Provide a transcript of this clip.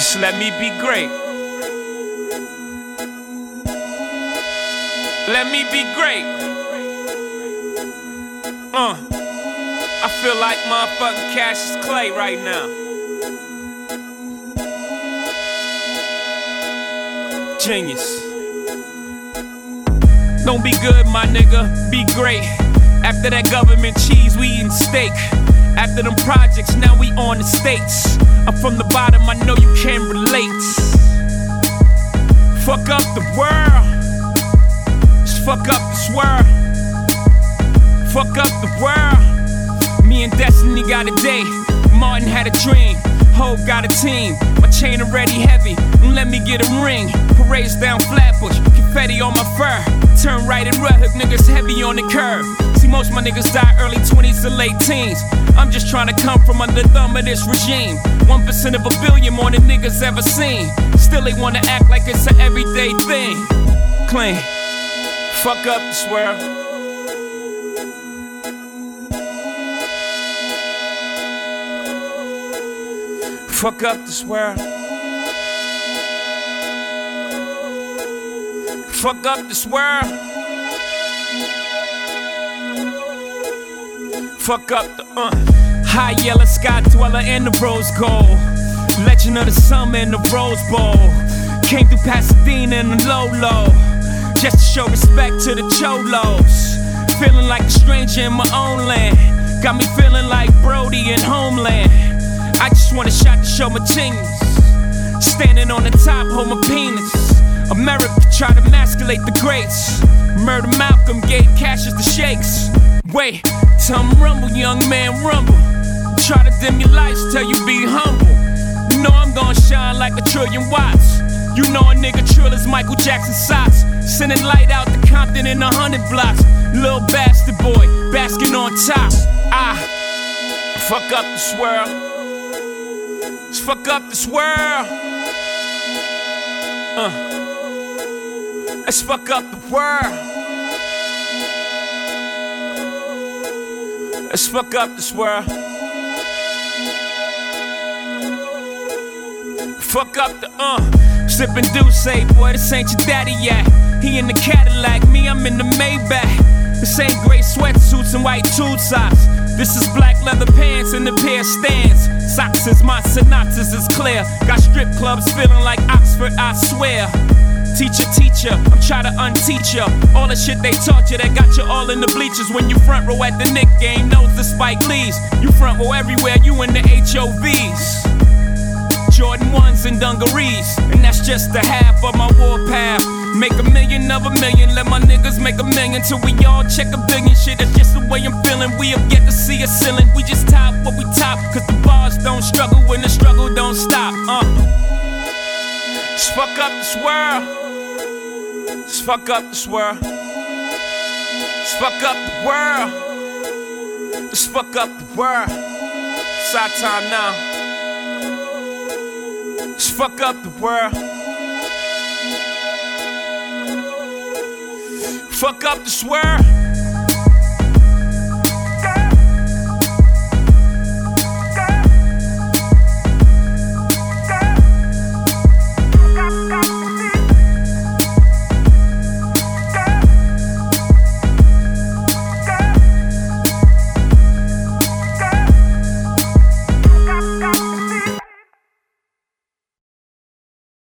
Just let me be great. Let me be great. I feel like motherfucking Cassius Clay right now. Genius. Don't be good, my nigga, be great. After that government cheese, we eatin' steak. After them projects, now we on the States. I'm from the bottom, I know you can relate. Fuck up the world. Just fuck up this world. Fuck up the world. Me and Destiny got a day. Martin had a dream. Hope got a team. My chain already heavy. Let me get a ring. Parades down Flatbush. Confetti on my fur. Turn right and Red Hook niggas heavy on the curve. See, most my niggas die early 20s to late teens. I'm just trying to come from under the thumb of this regime. 1% of a billion more than niggas ever seen. Still they wanna act like it's an everyday thing. Clean. Fuck up this world. Fuck up this world. Fuck up this world. Fuck up the high yellow sky dweller in the rose gold. Legend of the summer in the Rose Bowl. Came through Pasadena in the low. Just to show respect to the cholos. Feeling like a stranger in my own land. Got me feeling like Brody in Homeland. I just want a shot to show my genius. Standing on the top, hold my penis. America try to emasculate the greats. Murder Malcolm gave Cassius the shakes. Wait, tell him rumble, young man, rumble. Try to dim your lights, tell you be humble. You know I'm gonna shine like a trillion watts. You know a nigga trill is Michael Jackson socks. Sending light out to Compton in 100 blocks. Little bastard boy, basking on top. Fuck up this world. Let's fuck up this world. Let's fuck up the world. Let's fuck up this world. Fuck up the Sippin' Douce, boy, this ain't your daddy yet. He in the Cadillac, me, I'm in the Maybach. This ain't gray sweatsuits and white tube socks. This is black leather pants and a pair of stands. Socks is my synopsis is clear. Got strip clubs feeling like Oxford, I swear. Teacher, I'm trying to unteach ya. All the shit they taught you that got you all in the bleachers. When you front row at the Knick game, knows the Spike Lees. You front row everywhere, you in the HOVs. Jordan 1s and dungarees. And that's just the half of my warpath. Make a million of a million, let my niggas make a million. Till we all check a billion. Shit, that's just the way I'm feeling. We have yet to see a ceiling. We just top what we top. Cause the bars don't struggle when the struggle don't stop. Just fuck up this world. Just fuck up this world. Just fuck up the world. Just fuck up the world. It's our time now. Just fuck up the world. Fuck up this world.